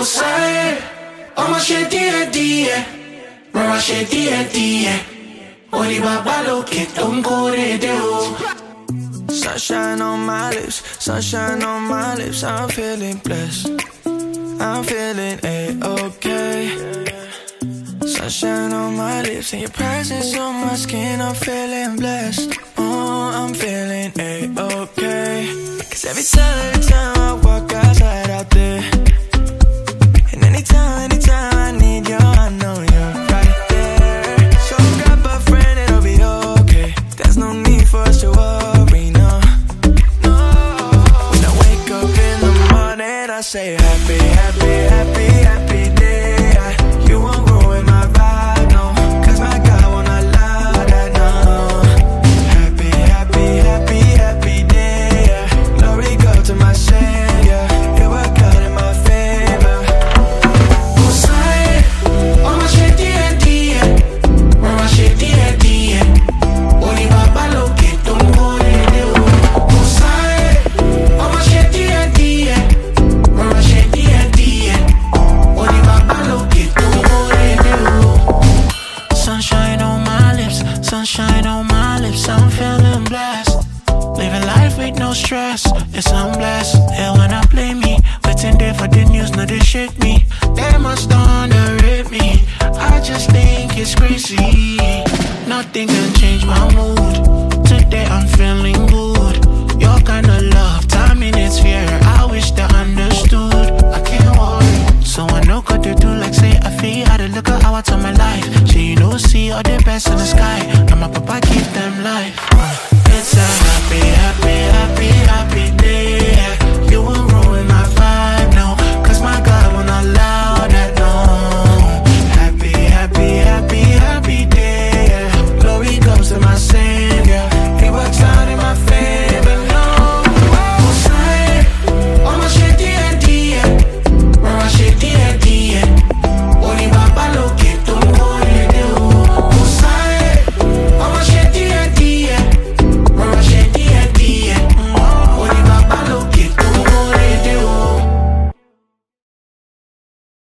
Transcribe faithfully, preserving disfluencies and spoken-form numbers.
sai, ọmọ ṣe díẹ̀ díẹ̀, rọra ṣe díẹ̀ díẹ̀, orí bàbá lókè tó ń kórè dé o. Sunshine on my lips, sunshine on my lips, I'm feeling blessed, I'm feeling A-okay. Sunshine on my lips and your presence on my skin, I'm feeling blessed, oh, I'm feeling A-okay. Cause every time, every time I walk outside out there, and anytime, anytime I need you, I know you're right there. So grab a friend, it'll be okay, there's no need for us to worry, no, no. When I wake up in the morning, I say happy, happy, happy, happy day. I, you won't ruin my vibe, no, cause my God won't allow that, no. Happy, happy, happy, happy day, yeah. Glory go to my Savior, you were God in my favor. Ó sai, ọmọ ṣe díẹ̀ díẹ̀, rọra ṣe díẹ̀ díẹ̀, orí bàbá lókè tó ń kórè dé o. Ó sai, ọmọ ṣe díẹ̀ díẹ̀, rọra ṣe díẹ̀ díẹ̀, orí bàbá lókè tó ń kórè dé o. Sunshine on my lips, sunshine on my lips, I'm feeling blessed. Living life with no stress, yes I'm blessed. Yeah, when I play me, waiting there for the news, no they shake me. They must underrate me, I just think it's crazy. Nothing can change my mood.